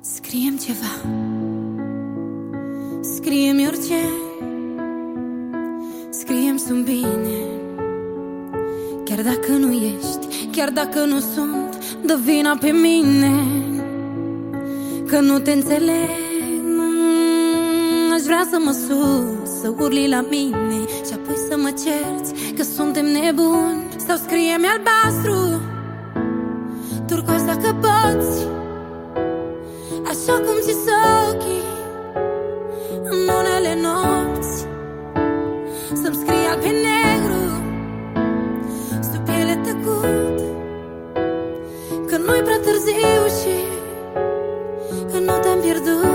Scrie-mi ceva, scrie-mi orice, scrie-mi sunt bine. Chiar dacă nu ești, chiar dacă nu sunt, dă vina pe mine, că nu te înțeleg. Aș vrea să mă sus, să urli la mine și apoi să mă cerți că suntem nebuni. Sau scrie-mi albastru, turcoaz dacă poți, așa cum ți ochii în unele nopți. Să-mi scrie alb pe negru, sub piele tăcut, că nu-i prea târziu și că nu te-am pierdut.